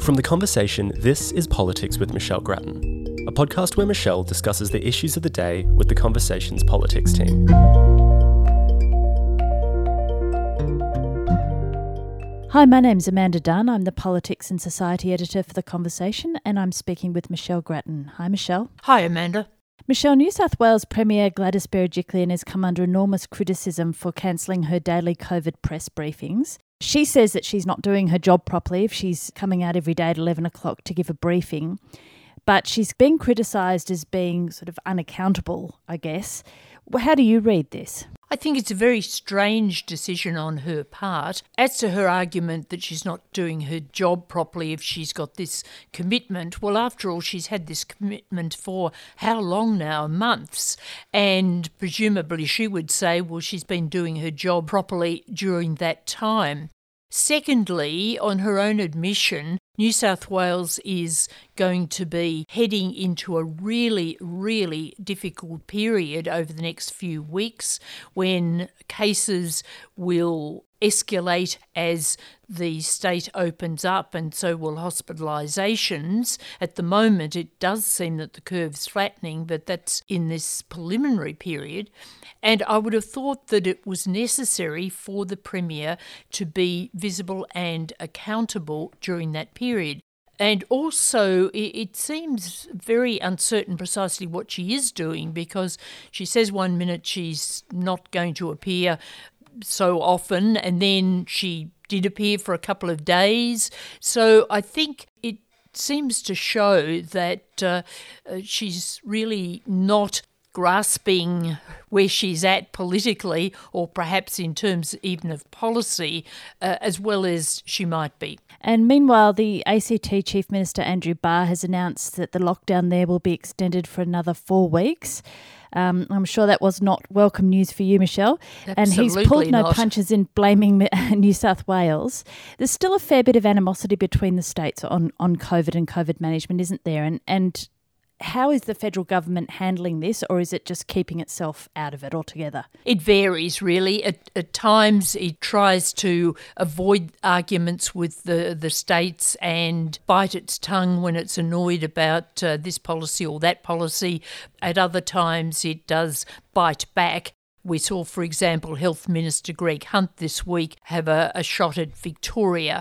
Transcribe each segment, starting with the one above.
From The Conversation, this is Politics with Michelle Grattan, a podcast where Michelle discusses the issues of the day with The Conversation's politics team. Hi, my name's Amanda Dunn. I'm the Politics and Society Editor for The Conversation, and I'm speaking with Michelle Grattan. Hi, Michelle. Hi, Amanda. Michelle, New South Wales Premier Gladys Berejiklian has come under enormous criticism for cancelling her daily COVID press briefings. She says that she's not doing her job properly if she's coming out every day at 11 o'clock to give a briefing, but she's being criticised as being sort of unaccountable, I guess. How do you read this? I think it's a very strange decision on her part. As to her argument that she's not doing her job properly if she's got this commitment, well, after all, she's had this commitment for how long now? Months. And presumably she would say, well, she's been doing her job properly during that time. Secondly, on her own admission, New South Wales is going to be heading into a really, really difficult period over the next few weeks when cases will escalate as the state opens up, and so will hospitalisations. At the moment, it does seem that the curve's flattening, but that's in this preliminary period. And I would have thought that it was necessary for the Premier to be visible and accountable during that period. And also, it seems very uncertain precisely what she is doing, because she says one minute she's not going to appear so often, and then she did appear for a couple of days. So I think it seems to show that she's really not grasping where she's at politically, or perhaps in terms even of policy, as well as she might be. And meanwhile, the ACT Chief Minister Andrew Barr has announced that the lockdown there will be extended for another 4 weeks. I'm sure that was not welcome news for you, Michelle. Absolutely and he's pulled no not. punches in blaming New South Wales. There's still a fair bit of animosity between the states on COVID and COVID management, isn't there? And how is the federal government handling this, or is it just keeping itself out of it altogether? It varies, really. At times it tries to avoid arguments with the states and bite its tongue when it's annoyed about this policy or that policy. At other times it does bite back. We saw, for example, Health Minister Greg Hunt this week have a shot at Victoria.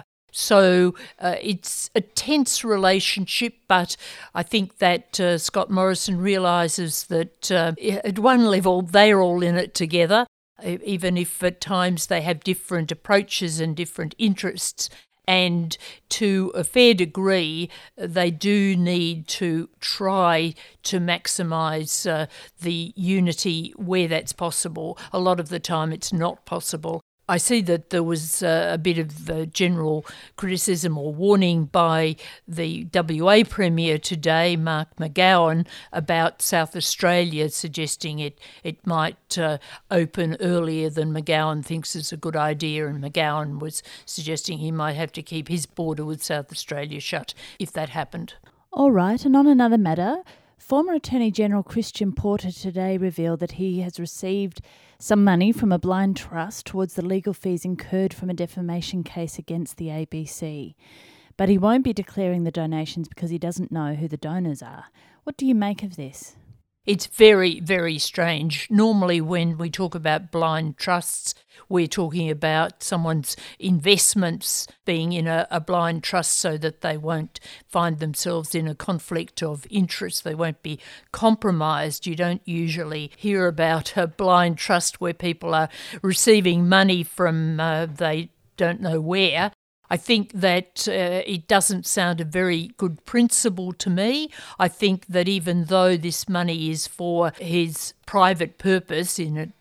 So it's a tense relationship, but I think that Scott Morrison realises that at one level they're all in it together, even if at times they have different approaches and different interests. And to a fair degree, they do need to try to maximise the unity where that's possible. A lot of the time it's not possible. I see that there was a bit of general criticism or warning by the WA Premier today, Mark McGowan, about South Australia, suggesting it might open earlier than McGowan thinks is a good idea, and McGowan was suggesting he might have to keep his border with South Australia shut if that happened. All right, and on another matter, former Attorney General Christian Porter today revealed that he has received some money from a blind trust towards the legal fees incurred from a defamation case against the ABC. But he won't be declaring the donations because he doesn't know who the donors are. What do you make of this? It's very, very strange. Normally when we talk about blind trusts, we're talking about someone's investments being in a blind trust so that they won't find themselves in a conflict of interest. They won't be compromised. You don't usually hear about a blind trust where people are receiving money from they don't know where. I think that it doesn't sound a very good principle to me. I think that even though this money is for his private purpose,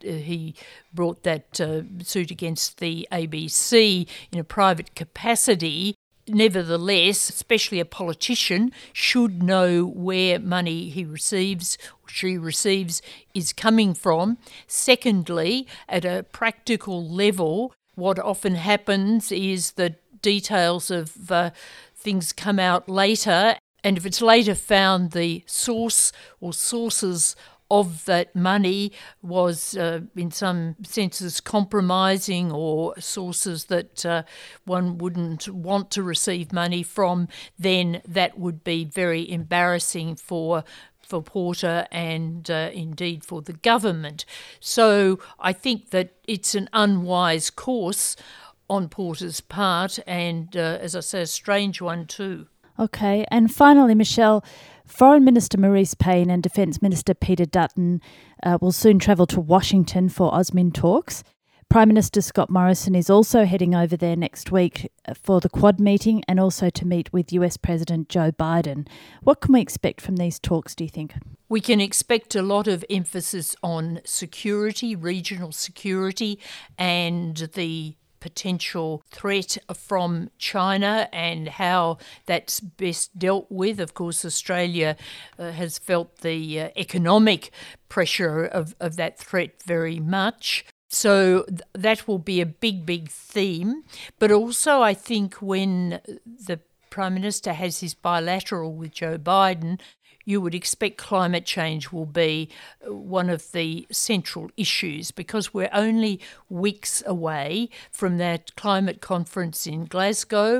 he brought that suit against the ABC in a private capacity, nevertheless, especially a politician should know where money he receives or she receives is coming from. Secondly, at a practical level, what often happens is that details of things come out later, and if it's later found the source or sources of that money was in some senses compromising, or sources that one wouldn't want to receive money from, then that would be very embarrassing for Porter and indeed for the government. So I think that it's an unwise course on Porter's part, and as I say, a strange one too. Okay, and finally, Michelle, Foreign Minister Marise Payne and Defence Minister Peter Dutton will soon travel to Washington for AUSMIN talks. Prime Minister Scott Morrison is also heading over there next week for the Quad meeting and also to meet with US President Joe Biden. What can we expect from these talks, do you think? We can expect a lot of emphasis on security, regional security, and the potential threat from China and how that's best dealt with. Of course, Australia has felt the economic pressure of that threat very much. So that will be a big theme. But also I think when the Prime Minister has his bilateral with Joe Biden, you would expect climate change will be one of the central issues, because we're only weeks away from that climate conference in Glasgow,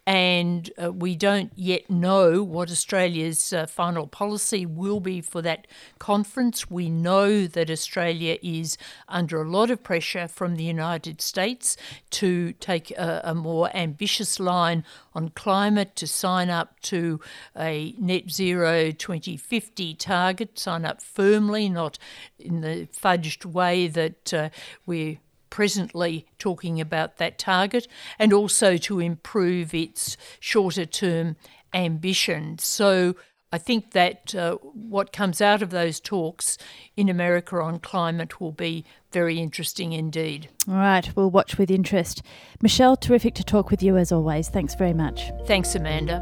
and we don't yet know what Australia's final policy will be for that conference. We know that Australia is under a lot of pressure from the United States to take a more ambitious line on climate, to sign up to a net zero 2050 target, sign up firmly, not in the fudged way that we're presently talking about that target, and also to improve its shorter-term ambition. So I think that what comes out of those talks in America on climate will be very interesting indeed. All right, we'll watch with interest. Michelle, terrific to talk with you as always. Thanks very much. Thanks, Amanda.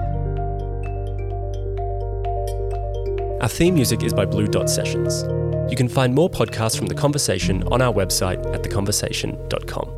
Our theme music is by Blue Dot Sessions. You can find more podcasts from The Conversation on our website at theconversation.com.